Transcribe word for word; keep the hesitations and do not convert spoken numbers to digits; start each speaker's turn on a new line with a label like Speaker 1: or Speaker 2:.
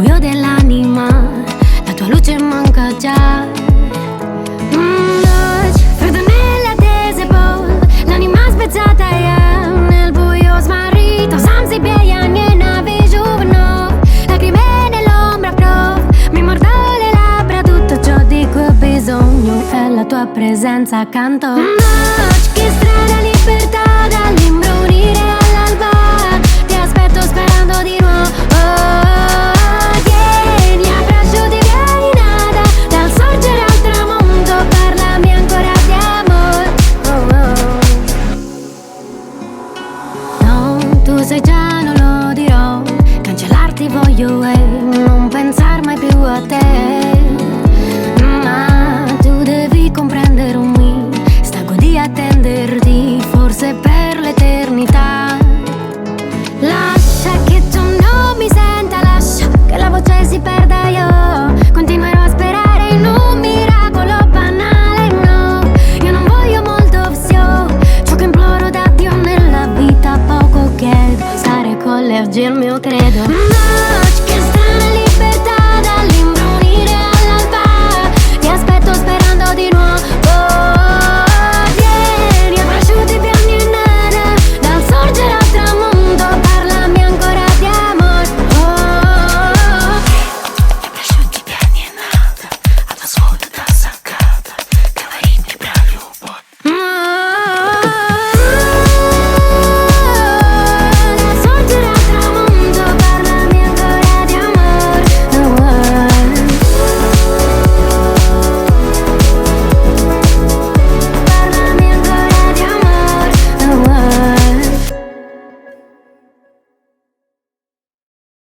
Speaker 1: buio dell'anima, la tua luce manca già. Mm, noce, freddo nelle attese, poi l'anima spezzata è nel buio smarrito, senza bieia, niente vigiuno, lacrime nell'ombra prof, mi mordo le labbra, tutto ciò di cui ho bisogno è la tua presenza accanto. Noce, che strana libertà dall'imbrunire